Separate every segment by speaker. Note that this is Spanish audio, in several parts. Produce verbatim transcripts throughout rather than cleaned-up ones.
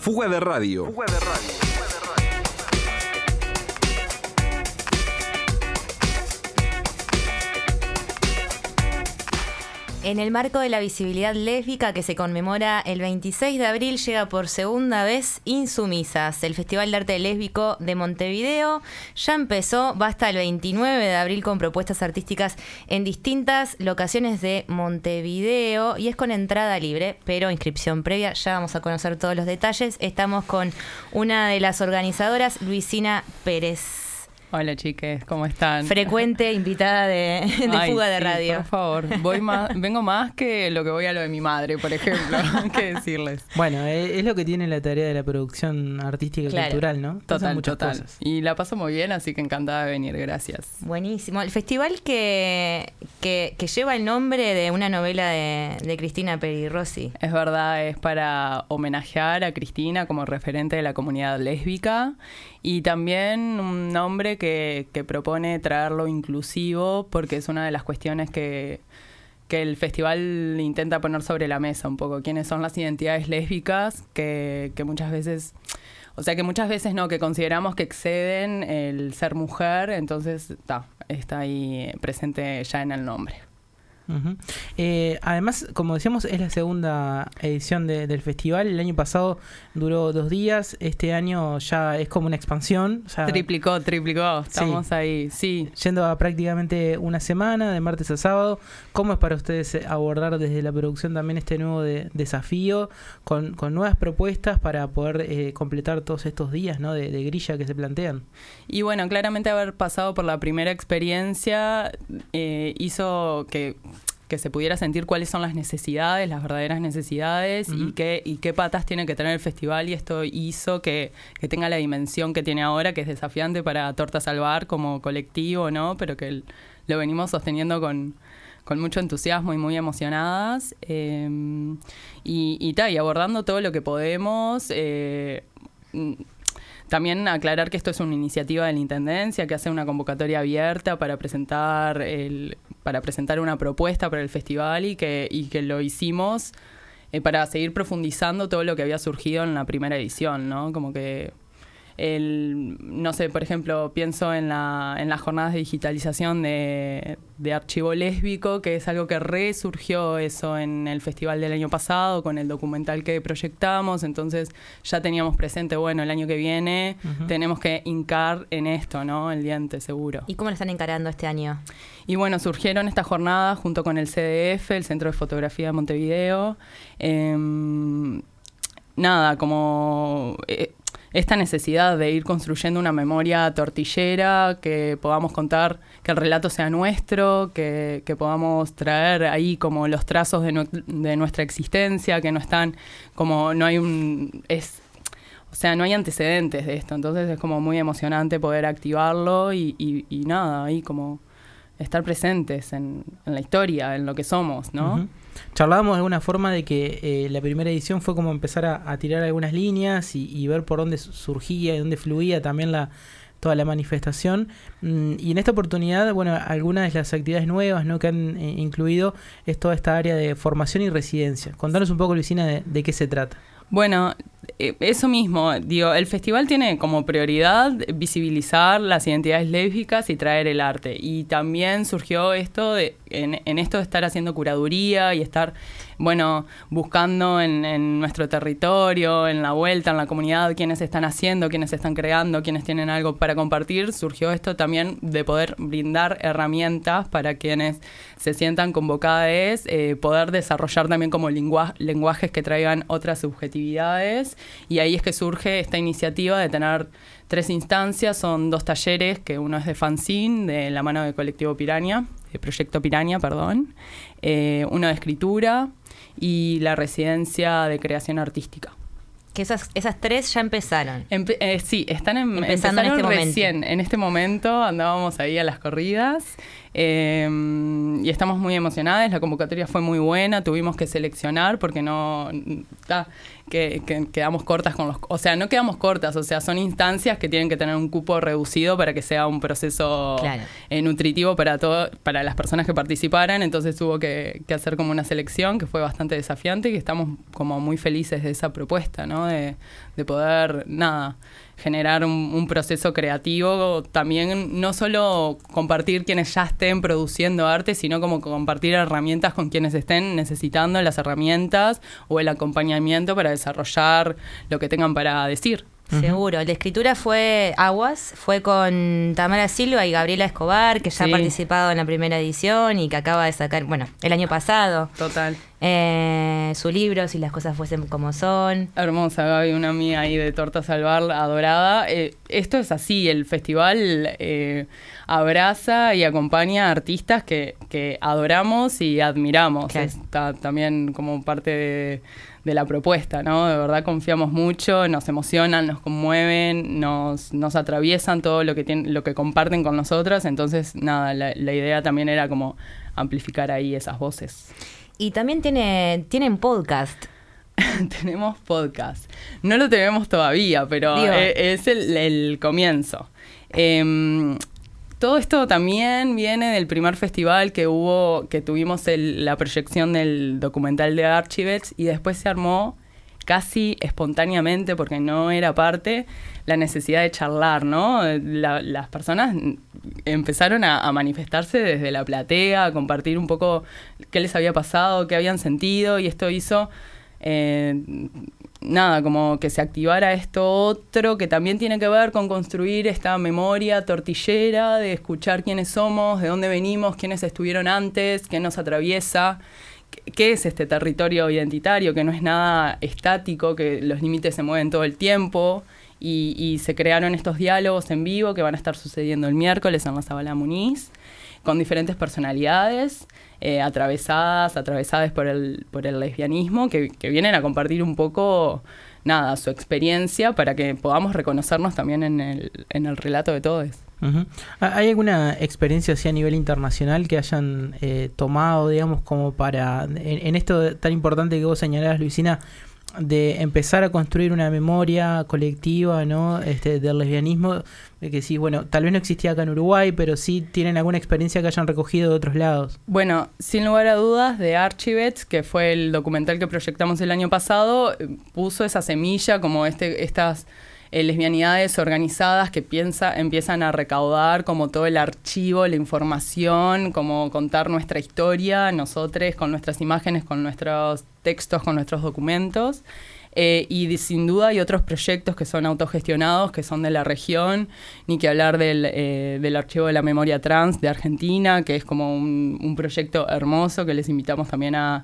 Speaker 1: Fuga de Radio. Fuga de Radio.
Speaker 2: En el marco de la visibilidad lésbica que se conmemora el veintiséis de abril, llega por segunda vez Insumisas, el Festival de Arte Lésbico de Montevideo. Ya empezó, va hasta el veintinueve de abril con propuestas artísticas en distintas locaciones de Montevideo y es con entrada libre, pero inscripción previa. Ya vamos a conocer todos los detalles. Estamos con una de las organizadoras, Luisina Pérez.
Speaker 3: Hola chiques, ¿cómo están?
Speaker 2: Frecuente invitada de, de
Speaker 3: Ay,
Speaker 2: Fuga de
Speaker 3: sí,
Speaker 2: Radio.
Speaker 3: Por favor, voy más, vengo más que lo que voy a lo de mi madre, por ejemplo, que decirles.
Speaker 4: Bueno, es lo que tiene la tarea de la producción artística y
Speaker 2: Claro.
Speaker 4: cultural, ¿no? Pasan
Speaker 3: Total,
Speaker 4: muchas
Speaker 3: total.
Speaker 4: cosas.
Speaker 3: Y la paso muy bien, así que encantada de venir, gracias.
Speaker 2: Buenísimo. El festival que, que, que lleva el nombre de una novela de, de Cristina Peri Rossi.
Speaker 3: Es verdad, es para homenajear a Cristina como referente de la comunidad lésbica y también un nombre que, que propone traerlo inclusivo porque es una de las cuestiones que, que el festival intenta poner sobre la mesa un poco. ¿Quiénes son las identidades lésbicas que, que muchas veces... O sea, que muchas veces no, que consideramos que exceden el ser mujer, entonces ta, está ahí presente ya en el nombre.
Speaker 4: Uh-huh. Eh, además, como decíamos, es la segunda edición de, del festival. El año pasado duró dos días. Este año ya es como una expansión. O sea,
Speaker 3: Triplicó, triplicó. Estamos
Speaker 4: sí.
Speaker 3: ahí, sí.
Speaker 4: Yendo a prácticamente una semana, de martes a sábado. ¿Cómo es para ustedes abordar desde la producción también este nuevo de, desafío con, con nuevas propuestas para poder eh, completar todos estos días, ¿no? de, de grilla que se plantean?
Speaker 3: Y bueno, claramente haber pasado por la primera experiencia eh, hizo que... que se pudiera sentir cuáles son las necesidades, las verdaderas necesidades, uh-huh. y qué y qué patas tiene que tener el festival, y esto hizo que, que tenga la dimensión que tiene ahora, que es desafiante para Torta Salvar como colectivo, ¿no? Pero que el, lo venimos sosteniendo con, con mucho entusiasmo y muy emocionadas, eh, y, y, ta, y abordando todo lo que podemos. Eh, También aclarar que esto es una iniciativa de la Intendencia que hace una convocatoria abierta para presentar el, para presentar una propuesta para el festival y que, y que lo hicimos eh, para seguir profundizando todo lo que había surgido en la primera edición, ¿no? Como que el, no sé, por ejemplo, pienso en la en las jornadas de digitalización de, de archivo lésbico, que es algo que resurgió eso en el festival del año pasado con el documental que proyectamos, entonces ya teníamos presente, bueno, el año que viene uh-huh. tenemos que hincar en esto, ¿no? El diente, seguro.
Speaker 2: ¿Y cómo lo están encarando este año?
Speaker 3: Y bueno, surgieron estas jornadas junto con el C D F, el Centro de Fotografía de Montevideo. Eh, nada, como... Eh, esta necesidad de ir construyendo una memoria tortillera, que podamos contar, que el relato sea nuestro, que, que podamos traer ahí como los trazos de, nu- de nuestra existencia, que no están como, no hay un, es, o sea, no hay antecedentes de esto, entonces es como muy emocionante poder activarlo y, y, y nada, ahí como estar presentes en, en la historia, en lo que somos, ¿no?
Speaker 4: Uh-huh. Charlábamos de alguna forma de que eh, la primera edición fue como empezar a, a tirar algunas líneas y, y ver por dónde surgía y dónde fluía también la toda la manifestación. Mm, y en esta oportunidad, bueno, algunas de las actividades nuevas, ¿no? que han eh, incluido es toda esta área de formación y residencia. Contanos un poco, Luisina, de, de qué se trata.
Speaker 3: Bueno, eh, eso mismo, digo, el festival tiene como prioridad visibilizar las identidades lésbicas y traer el arte. Y también surgió esto de, en, en esto de estar haciendo curaduría y estar, bueno, buscando en, en nuestro territorio, en la vuelta, en la comunidad, quiénes están haciendo, quiénes están creando, quiénes tienen algo para compartir. Surgió esto también de poder brindar herramientas para quienes se sientan convocados, eh, poder desarrollar también como lengua- lenguajes que traigan otras subjetividades. Y ahí es que surge esta iniciativa de tener tres instancias. Son dos talleres, que uno es de fanzine, de la mano del colectivo Piraña, de Proyecto Piraña, perdón. Eh, uno de escritura y la residencia de creación artística.
Speaker 2: Que esas, esas tres ya empezaron.
Speaker 3: Empe- eh, sí, están en,
Speaker 2: Empezando
Speaker 3: empezaron
Speaker 2: en este
Speaker 3: recién.
Speaker 2: momento.
Speaker 3: En este momento andábamos ahí a las corridas eh, y estamos muy emocionadas. La convocatoria fue muy buena, tuvimos que seleccionar porque no... Ta, que, que quedamos cortas con los... O sea, no quedamos cortas, o sea, son instancias que tienen que tener un cupo reducido para que sea un proceso
Speaker 2: claro.
Speaker 3: eh, nutritivo para todo, para las personas que participaran. Entonces tuvo que, que hacer como una selección que fue bastante desafiante y que estamos como muy felices de esa propuesta, ¿no? De, de poder, nada, generar un, un proceso creativo, también no solo compartir quienes ya estén produciendo arte, sino como compartir herramientas con quienes estén necesitando las herramientas o el acompañamiento para desarrollar lo que tengan para decir.
Speaker 2: Seguro. La escritura fue Aguas, fue con Tamara Silva y Gabriela Escobar, que ya
Speaker 3: Sí.
Speaker 2: ha participado en la primera edición y que acaba de sacar, bueno, el año pasado,
Speaker 3: Total.
Speaker 2: eh, su libro, Si las cosas fuesen como son.
Speaker 3: Hermosa, Gaby, una amiga ahí de Torta Salvar, adorada. Eh, esto es así, el festival eh, abraza y acompaña a artistas que, que adoramos y admiramos.
Speaker 2: Claro.
Speaker 3: Está también como parte de, de la propuesta, ¿no? De verdad confiamos mucho, nos emocionan, nos conmueven, nos, nos atraviesan todo lo que tienen, lo que comparten con nosotras. Entonces, nada, la, la idea también era como amplificar ahí esas voces.
Speaker 2: Y también tiene, tienen podcast.
Speaker 3: Tenemos podcast. No lo tenemos todavía, pero
Speaker 2: Digo.
Speaker 3: eh, es el, el comienzo. Eh, todo esto también viene del primer festival que hubo, que tuvimos el, la proyección del documental de Archivets y después se armó casi espontáneamente, porque no era parte, la necesidad de charlar, ¿no? La, las personas empezaron a, a manifestarse desde la platea, a compartir un poco qué les había pasado, qué habían sentido, y esto hizo... Eh, nada, como que se activara esto otro que también tiene que ver con construir esta memoria tortillera de escuchar quiénes somos, de dónde venimos, quiénes estuvieron antes, qué nos atraviesa, qué, qué es este territorio identitario, que no es nada estático, que los límites se mueven todo el tiempo. Y, y se crearon estos diálogos en vivo que van a estar sucediendo el miércoles en la Zabala Muniz, con diferentes personalidades eh, atravesadas, atravesadas por el, por el lesbianismo, que, que vienen a compartir un poco, nada, su experiencia para que podamos reconocernos también en el, en el relato de todos.
Speaker 4: Uh-huh. ¿Hay alguna experiencia así a nivel internacional que hayan eh, tomado, digamos, como para, en, en esto tan importante que vos señalabas, Luisina, de empezar a construir una memoria colectiva, ¿no? Este, del lesbianismo, de que sí, bueno, tal vez no existía acá en Uruguay, pero sí tienen alguna experiencia que hayan recogido de otros lados?
Speaker 3: Bueno, sin lugar a dudas, de Archivets, que fue el documental que proyectamos el año pasado, puso esa semilla, como este, estas eh, lesbianidades organizadas que piensa, empiezan a recaudar como todo el archivo, la información, como contar nuestra historia, nosotros con nuestras imágenes, con nuestros textos, con nuestros documentos. Eh, y de, sin duda hay otros proyectos que son autogestionados, que son de la región, ni que hablar del, eh, del Archivo de la Memoria Trans de Argentina, que es como un, un proyecto hermoso que les invitamos también a,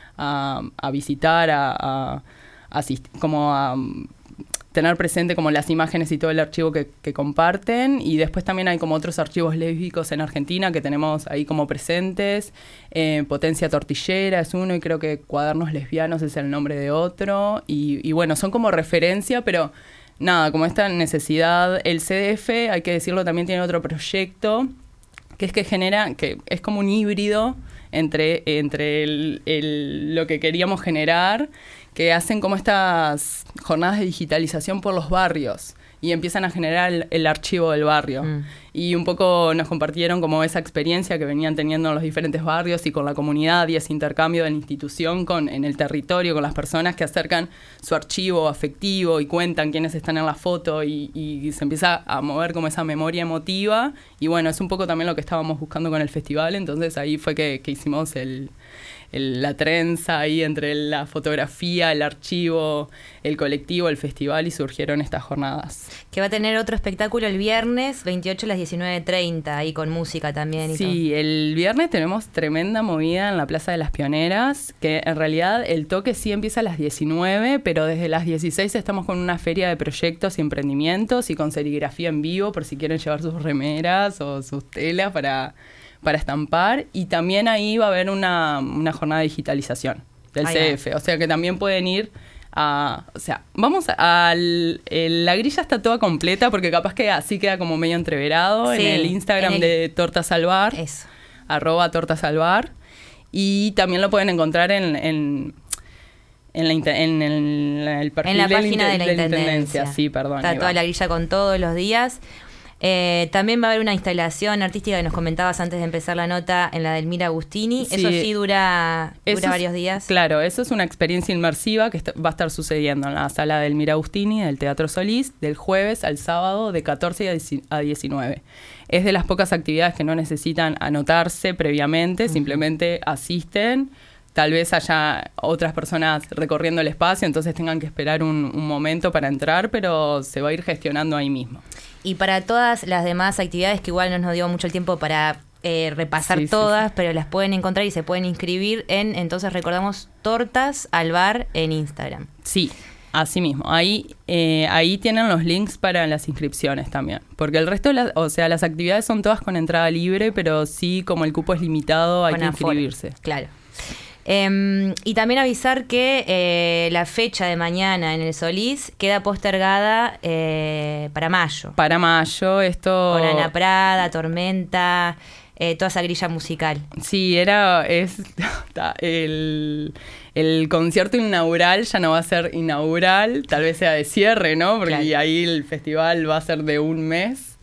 Speaker 3: a, a visitar, a, a, a como a tener presente como las imágenes y todo el archivo que, que comparten. Y después también hay como otros archivos lésbicos en Argentina que tenemos ahí como presentes. Eh, Potencia Tortillera es uno y creo que Cuadernos Lesbianos es el nombre de otro. Y, y bueno, son como referencia, pero nada, como esta necesidad. El C D F, hay que decirlo, también tiene otro proyecto que es que genera, que es como un híbrido entre, entre el, el, lo que queríamos generar, que hacen como estas jornadas de digitalización por los barrios y empiezan a generar el, el archivo del barrio. Mm. Y un poco nos compartieron como esa experiencia que venían teniendo en los diferentes barrios y con la comunidad y ese intercambio de la institución con, en el territorio, con las personas que acercan su archivo afectivo y cuentan quiénes están en la foto y, y se empieza a mover como esa memoria emotiva. Y bueno, es un poco también lo que estábamos buscando con el festival, entonces ahí fue que, que hicimos el... El, la trenza ahí entre la fotografía, el archivo, el colectivo, el festival, y surgieron estas jornadas.
Speaker 2: Que va a tener otro espectáculo el viernes veintiocho a las diecinueve treinta, ahí con música también. Y
Speaker 3: sí, todo. El viernes tenemos tremenda movida en la Plaza de las Pioneras, que en realidad el toque sí empieza a las diecinueve, pero desde las dieciséis estamos con una feria de proyectos y emprendimientos y con serigrafía en vivo por si quieren llevar sus remeras o sus telas para... para estampar, y también ahí va a haber una, una jornada de digitalización del Ay, C D F, o sea que también pueden ir a... O sea, vamos a... a la grilla está toda completa, porque capaz que así queda como medio entreverado sí, en el Instagram en el... de Torta Salvar,
Speaker 2: Eso.
Speaker 3: arroba Torta Salvar, y también lo pueden encontrar en... en En, la inter- en, el, en el perfil
Speaker 2: en la
Speaker 3: de
Speaker 2: página
Speaker 3: la,
Speaker 2: de la,
Speaker 3: de la
Speaker 2: intendencia.
Speaker 3: intendencia. Sí, perdón.
Speaker 2: Está toda la grilla con todos los días. Eh, también va a haber una instalación artística que nos comentabas antes de empezar la nota en la del Mira Agustini.
Speaker 3: Sí.
Speaker 2: Eso sí dura, dura
Speaker 3: Eso
Speaker 2: varios
Speaker 3: es,
Speaker 2: días.
Speaker 3: Claro, eso es una experiencia inmersiva que est- va a estar sucediendo en la sala del Mira Agustini del Teatro Solís del jueves al sábado de catorce a diecinueve. Es de las pocas actividades que no necesitan anotarse previamente, uh-huh. simplemente asisten. Tal vez haya otras personas recorriendo el espacio, entonces tengan que esperar un, un momento para entrar, pero se va a ir gestionando ahí mismo.
Speaker 2: Y para todas las demás actividades, que igual no nos dio mucho el tiempo para eh, repasar
Speaker 3: sí,
Speaker 2: todas,
Speaker 3: sí, sí.
Speaker 2: pero las pueden encontrar y se pueden inscribir en, entonces recordamos, Tortas al Bar en Instagram.
Speaker 3: Sí, así mismo. Ahí, eh, ahí tienen los links para las inscripciones también. Porque el resto, de las, o sea, las actividades son todas con entrada libre, pero sí, como el cupo es limitado, hay
Speaker 2: con
Speaker 3: que
Speaker 2: aforo.
Speaker 3: inscribirse.
Speaker 2: Claro. Eh, y también avisar que eh, la fecha de mañana en el Solís queda postergada eh, para mayo.
Speaker 3: Para mayo, esto...
Speaker 2: Con Ana Prada, Tormenta, eh, toda esa grilla musical.
Speaker 3: Sí, era... es el, el concierto inaugural ya no va a ser inaugural, tal vez sea de cierre, ¿no? Porque claro. ahí el festival va a ser de un mes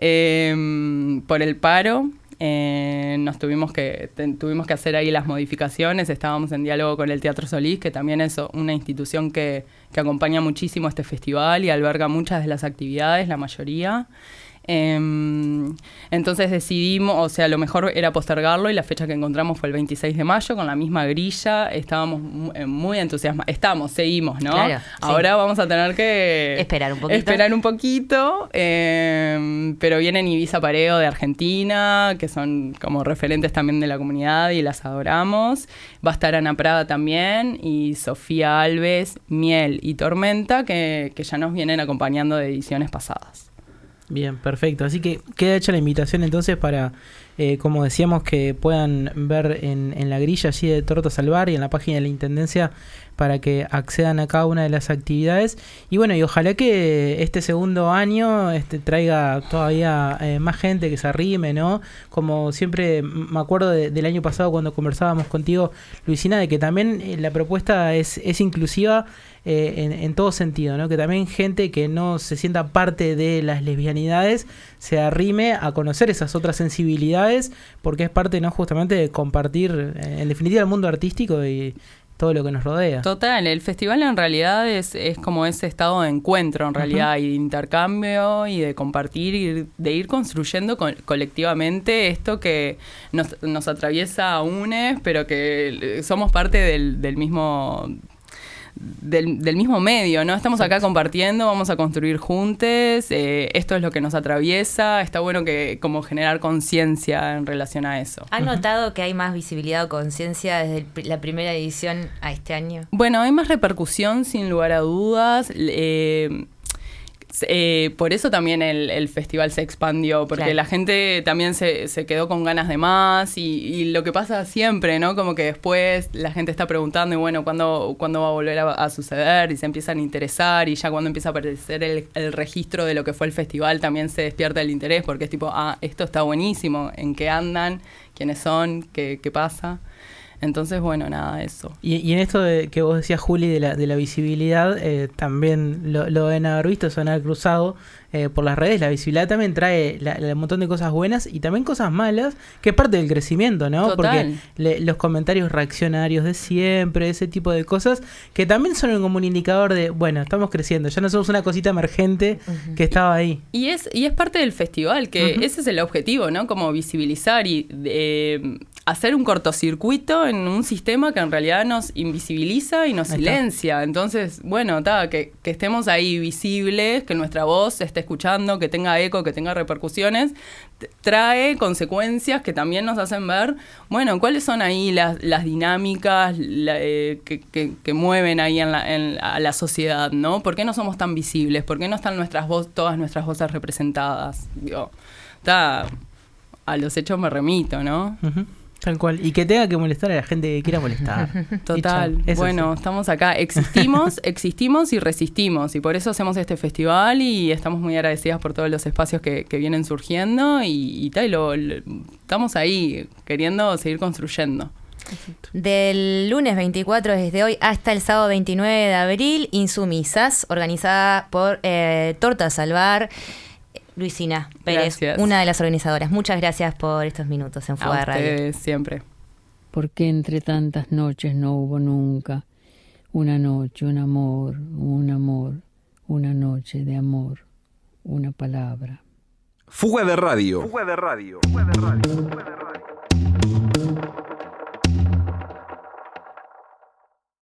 Speaker 3: eh, por el paro. Eh, nos tuvimos que te, tuvimos que hacer ahí las modificaciones. Estábamos en diálogo con el Teatro Solís, que también es una institución que, que acompaña muchísimo este festival y alberga muchas de las actividades, la mayoría. Eh, entonces decidimos, o sea, lo mejor era postergarlo y la fecha que encontramos fue el veintiséis de mayo con la misma grilla. Estábamos muy, muy entusiasmados. Estamos, seguimos, ¿no?
Speaker 2: Claro,
Speaker 3: Ahora
Speaker 2: sí.
Speaker 3: vamos a tener que
Speaker 2: esperar un poquito.
Speaker 3: Esperar un poquito, eh, pero vienen Ibiza Pareo de Argentina, que son como referentes también de la comunidad y las adoramos. Va a estar Ana Prada también y Sofía Alves, Miel y Tormenta, que, que ya nos vienen acompañando de ediciones pasadas.
Speaker 4: Bien, perfecto. Así que queda hecha la invitación entonces para, eh, como decíamos, que puedan ver en, en la grilla allí de Tortas al Bar y en la página de la Intendencia para que accedan a cada una de las actividades. Y bueno, y ojalá que este segundo año este, traiga todavía eh, más gente que se arrime, ¿no? Como siempre me acuerdo de, del año pasado cuando conversábamos contigo, Luisina, de que también eh, la propuesta es, es inclusiva eh, en, en todo sentido, ¿no? Que también gente que no se sienta parte de las lesbianidades se arrime a conocer esas otras sensibilidades, porque es parte, ¿no? Justamente de compartir, eh, en definitiva, el mundo artístico y todo lo que nos rodea.
Speaker 3: Total, el festival en realidad es, es como ese estado de encuentro en realidad, uh-huh. y de intercambio y de compartir y de ir construyendo co- colectivamente esto que nos, nos atraviesa a unes, pero que somos parte del, del mismo... Del, del mismo medio, ¿no? Estamos acá compartiendo, vamos a construir juntos, eh, esto es lo que nos atraviesa, está bueno que como generar conciencia en relación a eso.
Speaker 2: ¿Han notado que hay más visibilidad o conciencia desde el, la primera edición a este año?
Speaker 3: Bueno, hay más repercusión sin lugar a dudas. Eh, Eh, por eso también el, el festival se expandió, porque claro. la gente también se, se quedó con ganas de más y, y lo que pasa siempre, ¿no? Como que después la gente está preguntando y bueno, ¿cuándo, ¿cuándo va a volver a, a suceder? Y se empiezan a interesar y ya cuando empieza a aparecer el, el registro de lo que fue el festival también se despierta el interés porque es tipo, ah, esto está buenísimo, ¿en qué andan? ¿Quiénes son? ¿Qué, qué pasa? Entonces, bueno, nada, eso. Y,
Speaker 4: y en esto de, que vos decías, Juli, de la, de la visibilidad, eh, también lo, lo deben haber visto, se van a haber cruzado eh, por las redes. La visibilidad también trae la, la, un montón de cosas buenas y también cosas malas, que es parte del crecimiento, ¿no?
Speaker 3: Total.
Speaker 4: Porque le, los comentarios reaccionarios de siempre, ese tipo de cosas, que también son como un indicador de, bueno, estamos creciendo, ya no somos una cosita emergente uh-huh. que estaba ahí.
Speaker 3: Y es, y es parte del festival, que uh-huh. ese es el objetivo, ¿no? Como visibilizar y... Eh, hacer un cortocircuito en un sistema que en realidad nos invisibiliza y nos silencia. Entonces, bueno, ta, que, que estemos ahí visibles, que nuestra voz se esté escuchando, que tenga eco, que tenga repercusiones, t- trae consecuencias que también nos hacen ver, bueno, cuáles son ahí las, las dinámicas la, eh, que, que, que mueven ahí en la, en, a la sociedad, ¿no? ¿Por qué no somos tan visibles? ¿Por qué no están nuestras vo- todas nuestras voces representadas? Digo, ta, a los hechos me remito, ¿no?
Speaker 4: Uh-huh. Tal cual. Y que tenga que molestar a la gente que quiera molestar.
Speaker 3: Total. Bueno, sí. Estamos acá. Existimos, existimos y resistimos. Y por eso hacemos este festival y estamos muy agradecidas por todos los espacios que, que vienen surgiendo y, y tal. Lo, lo, estamos ahí queriendo seguir construyendo.
Speaker 2: Del lunes veinticuatro, desde hoy, hasta el sábado veintinueve de abril, Insumisas, organizada por eh, Torta Salvar. Luisina Pérez,
Speaker 3: Gracias.
Speaker 2: una de las organizadoras. Muchas gracias por estos minutos en Fuga
Speaker 3: A
Speaker 2: de Radio.
Speaker 3: ustedes siempre.
Speaker 5: Porque entre tantas noches no hubo nunca una noche, un amor, un amor, una noche de amor, una palabra.
Speaker 1: Fuga de Radio. Fuga de Radio. Fuga de Radio. Fuga de Radio.